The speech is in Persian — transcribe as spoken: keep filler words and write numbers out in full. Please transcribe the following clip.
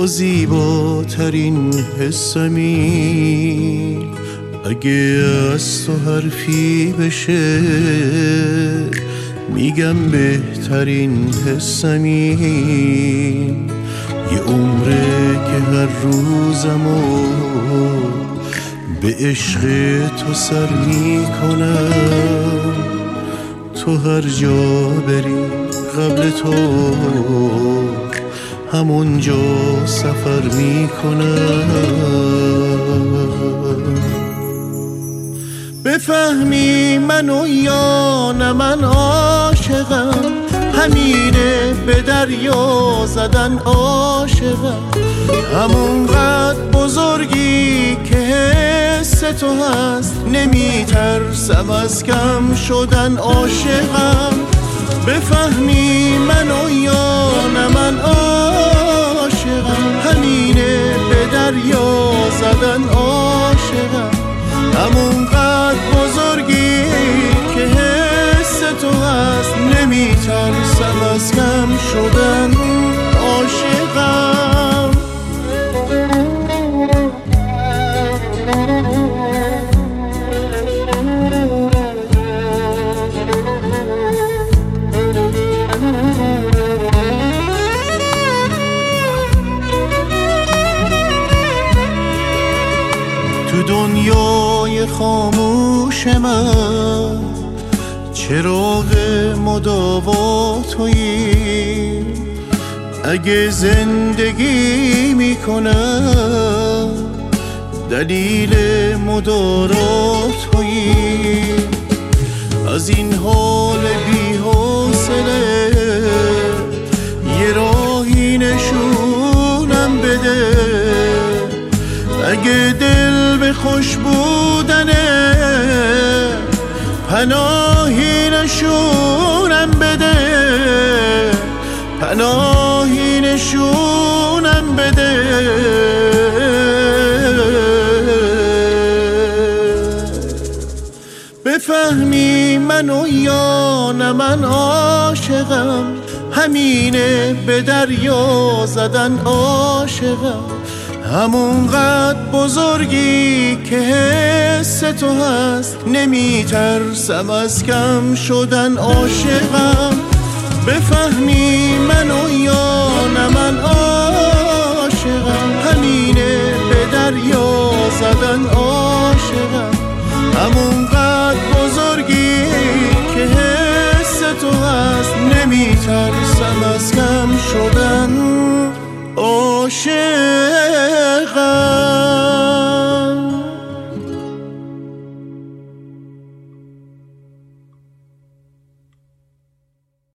تو زیباترین حسمی، اگه از تو حرفی بشه میگم بهترین حسمی. یه عمره که هر روزمو به عشق تو سر میکنم، تو هر جا بری قبل تو همونجا سفر میکنم. بفهمی منو یا نه من عاشقم، همینه به دریا زدن عاشقم. همونقدر بزرگی که حس تو هست، نمیترسم از کم شدن عاشقم. بفهمی منو یا نه من عاشقم، همینه به دریا زدن عاشقم. همونقدر بزرگی که حس تو هست، نمیترسم از کم شدن عاشقم. تو دنیای خاموش من چراغ مداوا تویی، اگه زندگی میکنم دلیل مدارا تویی. از این حال بی حوصله یه راهی نشونم بده، اگه دل به خوش بودنه پناهی نشونم بده، پناهی نشونم بده. بفهمی منو یا نه من عاشقم، همینه به دریا زدن عاشقم. همونقدر بزرگی که حس تو هست، نمیترسم از کم شدن عاشقم. بفهمی منو یا نه من عاشقم، همینه به دریا زدن عاشقم. همونقدر بزرگی که حس تو هست، نمیترسم از کم شدن عاشقم.